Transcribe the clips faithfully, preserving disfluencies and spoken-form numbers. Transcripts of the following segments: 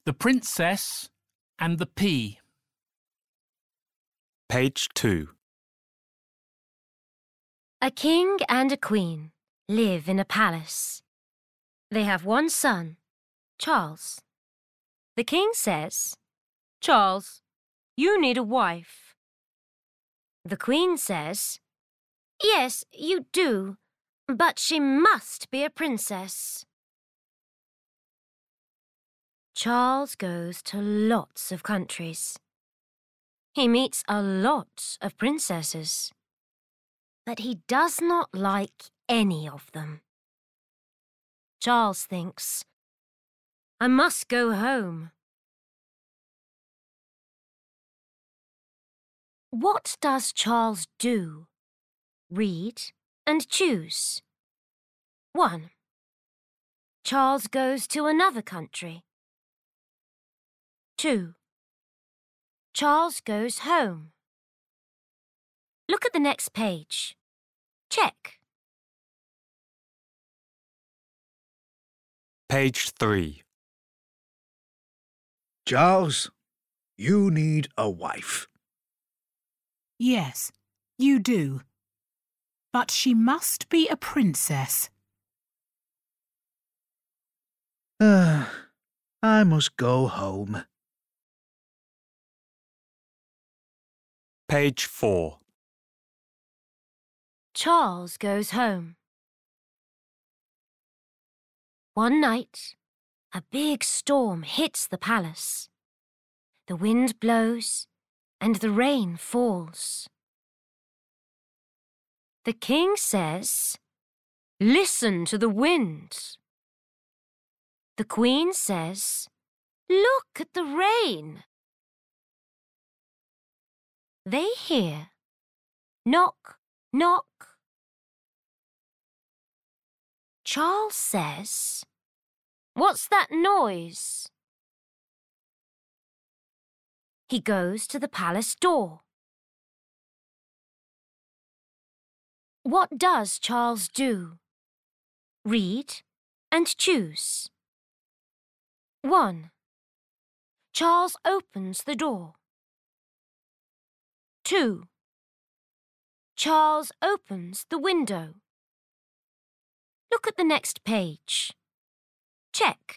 The Princess and the Pea. Page two. A king and a queen live in a palace. They have one son, Charles. The king says, "Charles, you need a wife." The queen says, "Yes, you do, but she must be a princess." Charles goes to lots of countries. He meets a lot of princesses, but he does not like any of them. Charles thinks, "I must go home." What does Charles do? Read and choose. one. Charles goes to another country. two. Charles goes home. Look at the next page. Check. Page three. Charles, you need a wife. Yes, you do. But she must be a princess. Uh, I must go home. Page four. Charles goes home. One night, a big storm hits the palace. The wind blows and the rain falls. The king says, "Listen to the wind." The queen says, "Look at the rain." They hear, knock, knock. Charles says, "What's that noise?" He goes to the palace door. What does Charles do? Read and choose. one. Charles opens the door. two. Charles opens the window. Look at the next page. Check.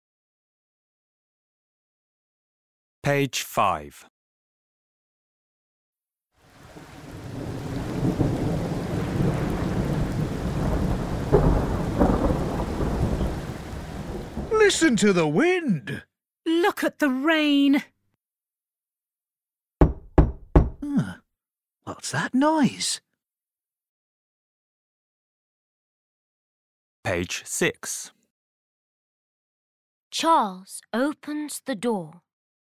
Page five. Listen to the wind. Look at the rain. Huh. What's that noise? Page six. Charles opens the door.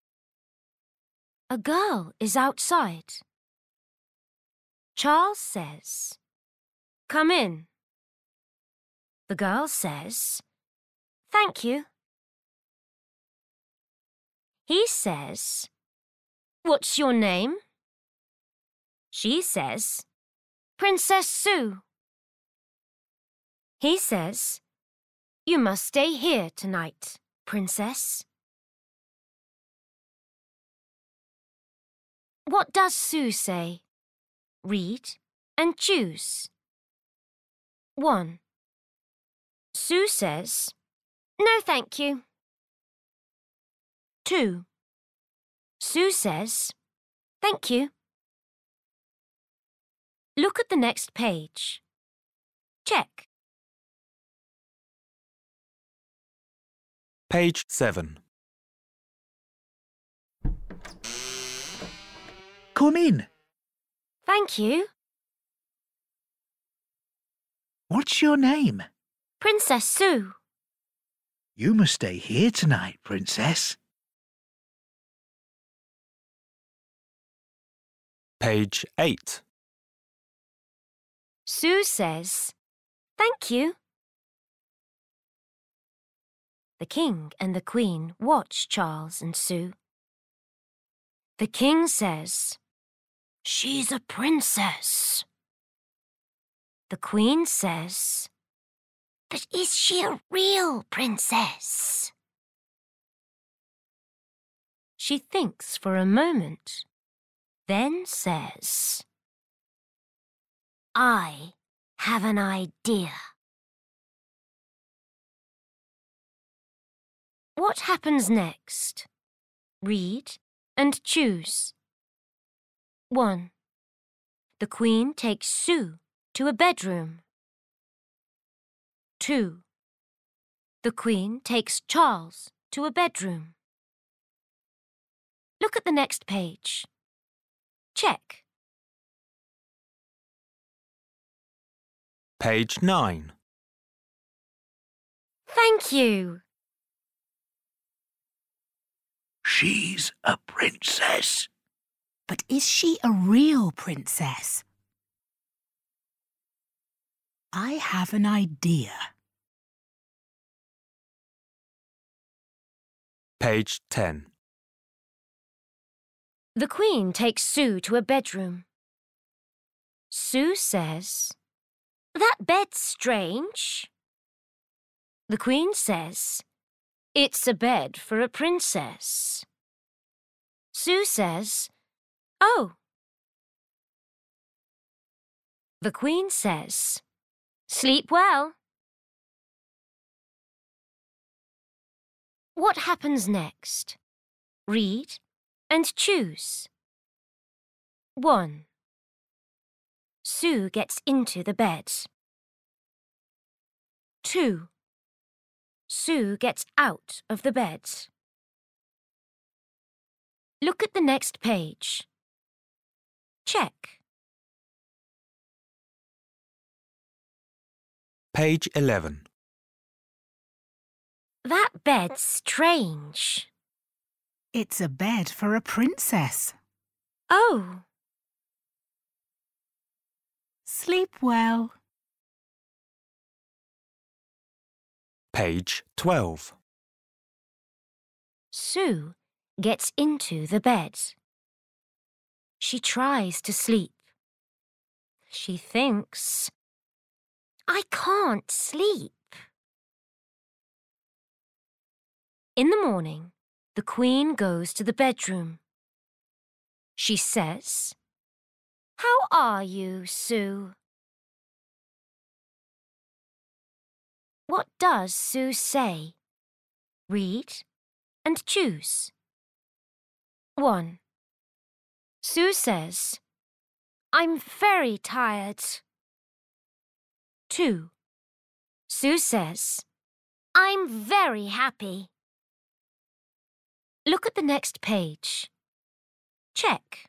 A girl is outside. Charles says, "Come in." The girl says, "Thank you." He says, "What's your name?" She says, "Princess Sue." He says, "You must stay here tonight, Princess." What does Sue say? Read and choose. one. Sue says, "No, thank you." two. Sue says, "Thank you." Look at the next page. Check. Page seven. Come in. Thank you. What's your name? Princess Sue. You must stay here tonight, Princess. Page eight. Sue says, "Thank you." The king and the queen watch Charles and Sue. The king says, "She's a princess." The queen says, "But is she a real princess?" She thinks for a moment, then says, I have an idea. What happens next? Read and choose. one. The Queen takes Sue to a bedroom. two. The Queen takes Charles to a bedroom. Look at the next page. Check. Page nine. Thank you. She's a princess. But is she a real princess? I have an idea. Page ten. The Queen takes Sue to a bedroom. Sue says, That bed's strange. The Queen says, It's a bed for a princess. Sue says, Oh. The Queen says, Sleep well. What happens next? Read and choose. one. Sue gets into the bed. two. Sue gets out of the bed. Look at the next page. Check. Page eleven. That bed's strange. It's a bed for a princess. Oh. Sleep well. Page twelve. Sue gets into the bed. She tries to sleep. She thinks, I can't sleep. In the morning, the Queen goes to the bedroom. She says, How are you, Sue? What does Sue say? Read and choose. one. Sue says, I'm very tired. two. Sue says, I'm very happy. Look at the next page. Check.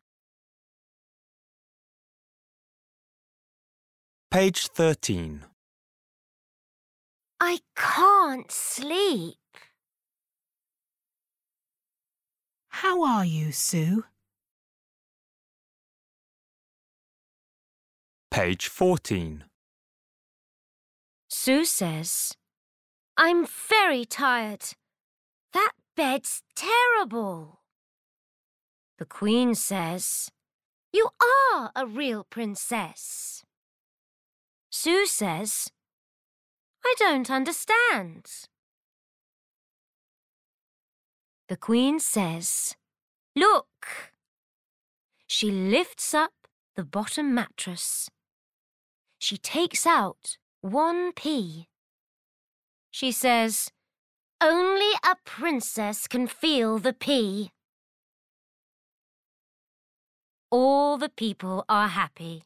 Page thirteen. I can't sleep. How are you, Sue? Page fourteen. Sue says, I'm very tired. That bed's terrible. The Queen says, You are a real princess. Sue says, I don't understand. The Queen says, Look. She lifts up the bottom mattress. She takes out one pea. She says, Only a princess can feel the pea. All the people are happy.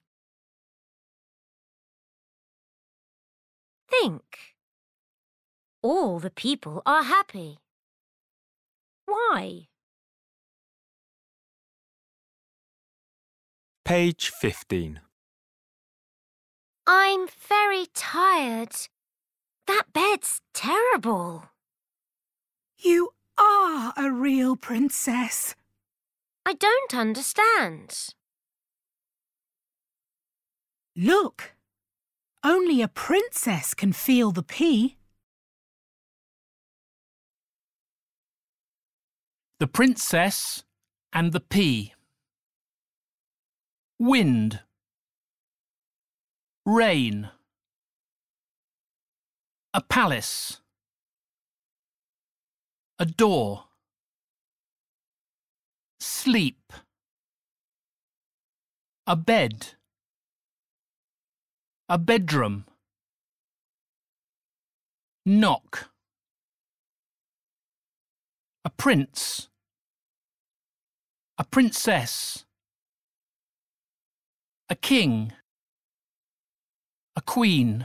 Think. All the people are happy. Why? Page fifteen. I'm very tired. That bed's terrible. You are a real princess. I don't understand. Look, only a princess can feel the pea. The Princess and the Pea. Wind. Rain. A palace. A door. sleep. A bed. A bedroom. Knock. A prince. A princess. A king. A queen.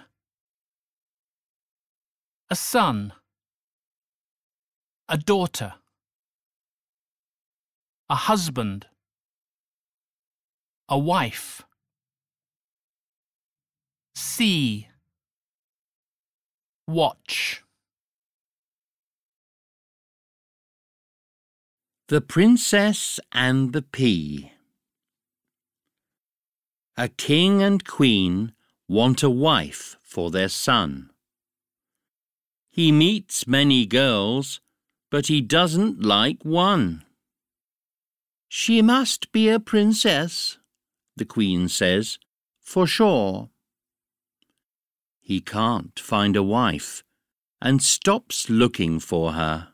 A son. A daughter. A husband. A wife. See. Watch. The Princess and the Pea. A king and queen want a wife for their son. He meets many girls, but he doesn't like one. She must be a princess, the queen says, for sure. He can't find a wife and stops looking for her.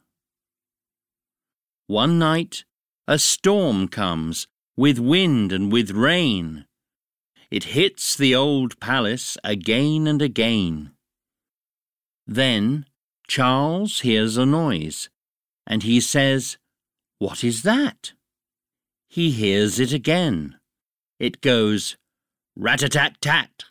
One night, a storm comes with wind and with rain. It hits the old palace again and again. Then Charles hears a noise, and he says, "What is that?" He hears it again. It goes, rat-a-tat-tat.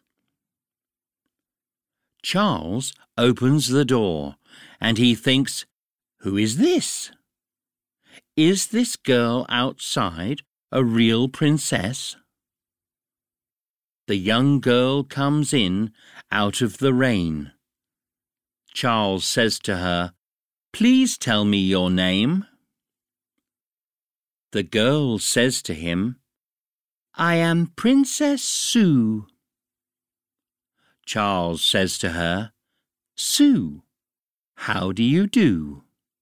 Charles opens the door, and he thinks, "Who is this? Is this girl outside a real princess?" The young girl comes in out of the rain. Charles says to her, "Please tell me your name." The girl says to him, "I am Princess Sue." Charles says to her, "Sue, how do you do?"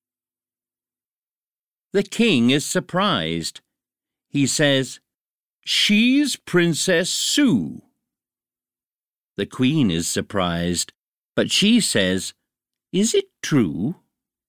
The king is surprised. He says, "She's Princess Sue." The queen is surprised, but she says, "Is it true?"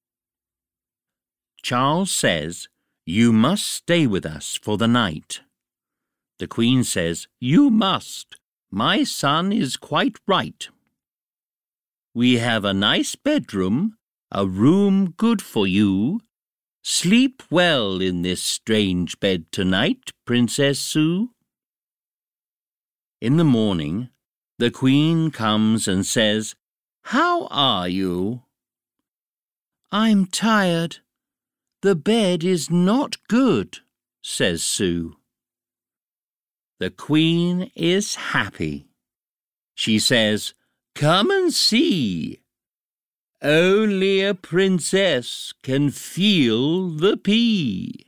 Charles says, "You must stay with us for the night." The queen says, "You must. My son is quite right. We have a nice bedroom, a room good for you. Sleep well in this strange bed tonight, Princess Sue." In the morning, the queen comes and says, "How are you?" "I'm tired. The bed is not good," says Sue. The queen is happy. She says, "Come and see. Only a princess can feel the pea."